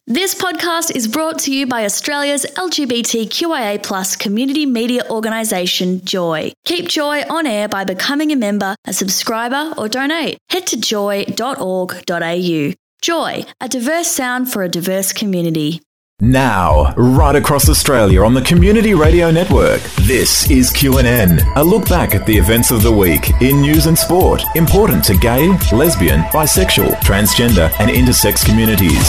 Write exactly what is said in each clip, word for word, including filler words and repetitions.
This podcast is brought to you by Australia's L G B T Q I A plus community media organisation, Joy. Keep Joy on air by becoming a member, a subscriber or donate. Head to joy dot org dot a u. Joy, a diverse sound for a diverse community. Now, right across Australia on the Community Radio Network, this is Q and N, a look back at the events of the week in news and sport, important to gay, lesbian, bisexual, transgender and intersex communities.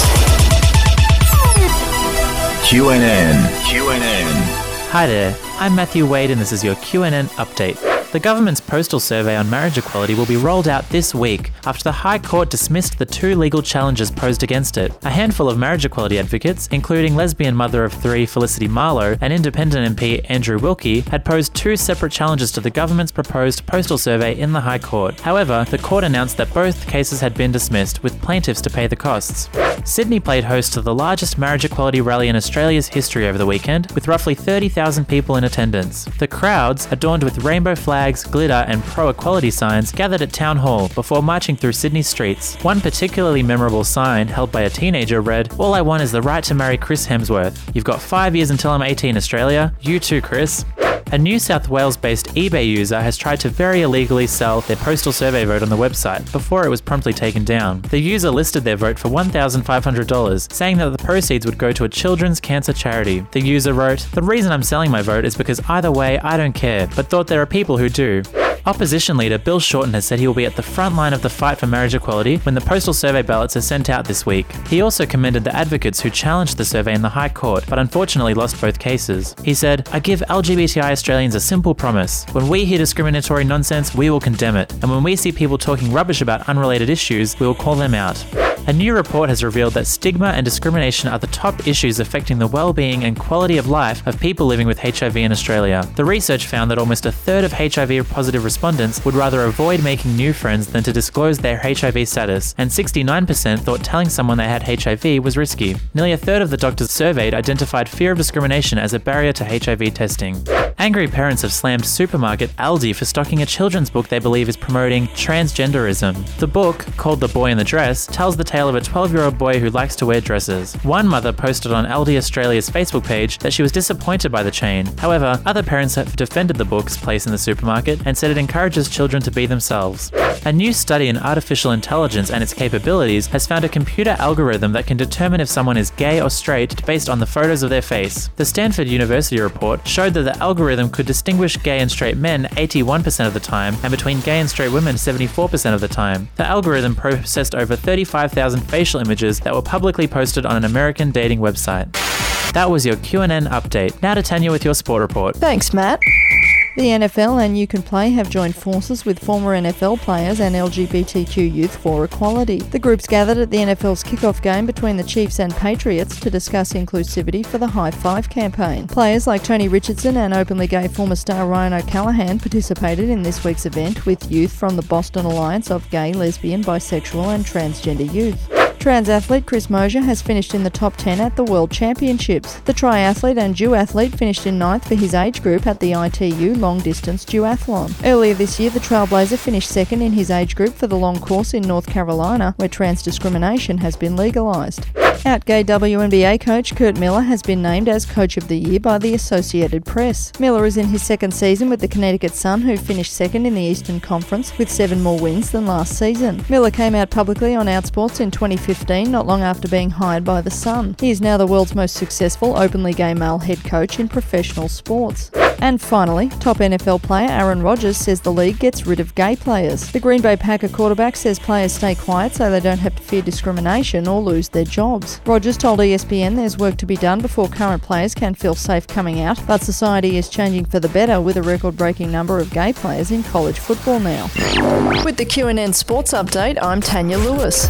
Q and N. Q and N. Hi there, I'm Matthew Wade and this is your Q and N update. The government's postal survey on marriage equality will be rolled out this week after the High Court dismissed the two legal challenges posed against it. A handful of marriage equality advocates, including lesbian mother of three Felicity Marlowe and independent M P Andrew Wilkie, had posed two separate challenges to the government's proposed postal survey in the High Court. However, the court announced that both cases had been dismissed, with plaintiffs to pay the costs. Sydney played host to the largest marriage equality rally in Australia's history over the weekend, with roughly thirty thousand people in attendance. The crowds, adorned with rainbow flags, glitter and pro-equality signs, gathered at Town Hall before marching through Sydney streets. One particularly memorable sign, held by a teenager, read, "All I want is the right to marry Chris Hemsworth. You've got five years until I'm eighteen, Australia. You too, Chris." A New South Wales-based eBay user has tried to very illegally sell their postal survey vote on the website before it was promptly taken down. The user listed their vote for one thousand five hundred dollars, saying that the proceeds would go to a children's cancer charity. The user wrote, "The reason I'm selling my vote is because either way I don't care, but thought there are people who do." Opposition leader Bill Shorten has said he will be at the front line of the fight for marriage equality when the postal survey ballots are sent out this week. He also commended the advocates who challenged the survey in the High Court, but unfortunately lost both cases. He said, "I give L G B T I Australians a simple promise. When we hear discriminatory nonsense, we will condemn it. And when we see people talking rubbish about unrelated issues, we will call them out." A new report has revealed that stigma and discrimination are the top issues affecting the well-being and quality of life of people living with H I V in Australia. The research found that almost a third of H I V-positive respondents would rather avoid making new friends than to disclose their H I V status, and sixty-nine percent thought telling someone they had H I V was risky. Nearly a third of the doctors surveyed identified fear of discrimination as a barrier to H I V testing. Angry parents have slammed supermarket Aldi for stocking a children's book they believe is promoting transgenderism. The book, called The Boy in the Dress, tells the tale of a twelve-year-old boy who likes to wear dresses. One mother posted on Aldi Australia's Facebook page that she was disappointed by the chain. However, other parents have defended the book's place in the supermarket and said it encourages children to be themselves. A new study in artificial intelligence and its capabilities has found a computer algorithm that can determine if someone is gay or straight based on the photos of their face. The Stanford University report showed that the algorithm could distinguish gay and straight men eighty-one percent of the time and between gay and straight women seventy-four percent of the time. The algorithm processed over thirty-five thousand facial images that were publicly posted on an American dating website. That was your Q and N update. Now to Tanya with your sport report. Thanks, Matt. The N F L and You Can Play have joined forces with former N F L players and L G B T Q youth for equality. The groups gathered at the N F L's kickoff game between the Chiefs and Patriots to discuss inclusivity for the High Five campaign. Players like Tony Richardson and openly gay former star Ryan O'Callaghan participated in this week's event with youth from the Boston Alliance of Gay, Lesbian, Bisexual and Transgender Youth. Trans athlete Chris Mosier has finished in the top ten at the World Championships. The triathlete and duathlete finished in ninth for his age group at the I T U Long Distance Duathlon. Earlier this year, the trailblazer finished second in his age group for the long course in North Carolina, where trans discrimination has been legalised. Out-gay W N B A coach Kurt Miller has been named as Coach of the Year by the Associated Press. Miller is in his second season with the Connecticut Sun, who finished second in the Eastern Conference with seven more wins than last season. Miller came out publicly on Outsports in twenty fifteen, not long after being hired by the Sun. He is now the world's most successful openly gay male head coach in professional sports. And finally, top N F L player Aaron Rodgers says the league gets rid of gay players. The Green Bay Packer quarterback says players stay quiet so they don't have to fear discrimination or lose their jobs. Rodgers told E S P N there's work to be done before current players can feel safe coming out, but society is changing for the better with a record-breaking number of gay players in college football now. With the Q and N Sports Update, I'm Tanya Lewis.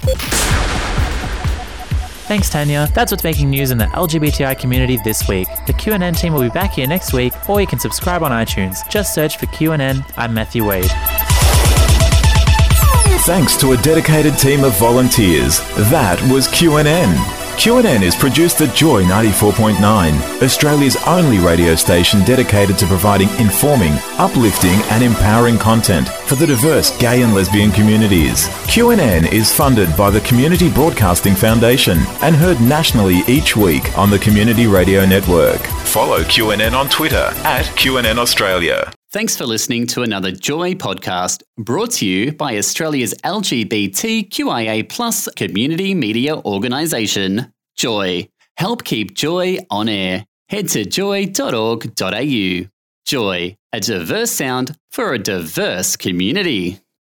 Thanks, Tanya. That's what's making news in the L G B T I community this week. The Q and N team will be back here next week, or you can subscribe on iTunes. Just search for Q and N. I'm Matthew Wade. Thanks to a dedicated team of volunteers, that was Q and N. Q and N is produced at Joy ninety-four point nine, Australia's only radio station dedicated to providing informing, uplifting and empowering content for the diverse gay and lesbian communities. Q and N is funded by the Community Broadcasting Foundation and heard nationally each week on the Community Radio Network. Follow Q and N on Twitter at Q and N Australia. Thanks for listening to another Joy podcast brought to you by Australia's L G B T Q I A plus community media organisation, Joy. Help keep Joy on air. Head to joy dot org dot a u. Joy, a diverse sound for a diverse community.